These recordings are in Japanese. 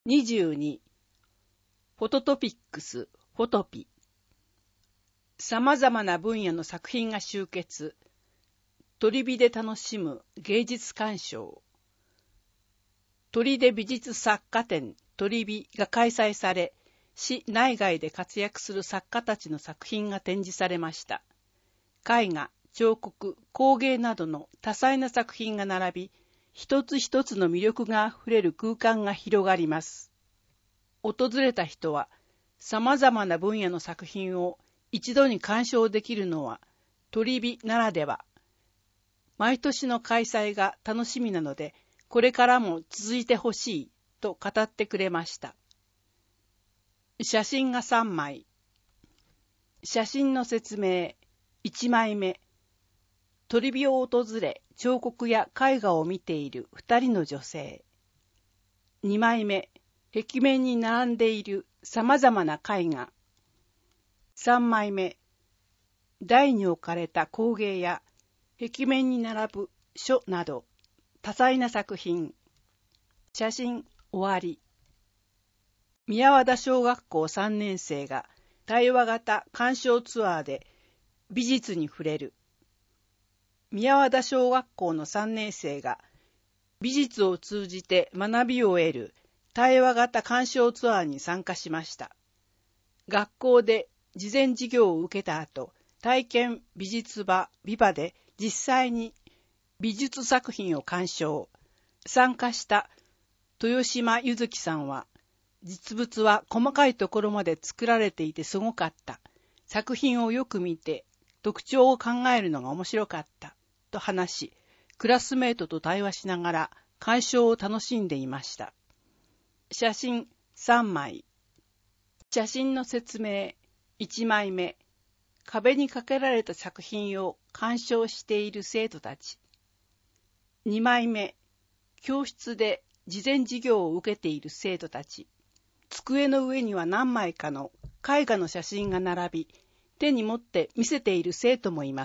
22. フォトトピックス、フォトピ。様々な分野の作品が集結。鳥火で楽しむ芸術鑑賞。鳥出美術作家展鳥火が開催され、市内外で活躍する作家たちの作品が展示されました。絵画、彫刻、工芸などの多彩な作品が並び、一つ一つの魅力があふれる空間が広がります。訪れた人は、様々な分野の作品を一度に鑑賞できるのは鳥火ならでは。毎年の開催が楽しみなので、これからも続いてほしいと語ってくれました。写真が3枚。写真の説明。1枚目。鳥火を訪れ、彫刻や絵画を見ている2人の女性。2枚目。壁面に並んでいる様々な絵画。3枚目。台に置かれた工芸や壁面に並ぶ書など多彩な作品。写真終わり。宮和田小学校3年生が対話型鑑賞ツアーで美術に触れる。宮和田小学校の3年生が美術を通じて学びを得る対話型鑑賞ツアーに参加しました。学校で事前授業を受けた後、体験美術場ビバで実際に美術作品を鑑賞。参加した豊島ゆずきさんは、実物は細かいところまで作られていてすごかった。作品をよく見て特徴を考えるのが面白かった。と話し、クラスメートと対話しながら鑑賞を楽しんでいました。写真3枚。写真の説明。1枚目。壁にかけられた作品を鑑賞している生徒たち。2枚目。教室で事前授業を受けている生徒たち。机の上には何枚かの絵画の写真が並び、手に持って見せている生徒もいます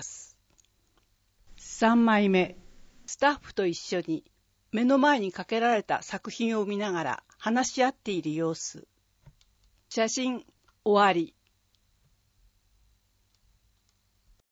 。3枚目。スタッフと一緒に目の前にかけられた作品を見ながら話し合っている様子。写真終わり。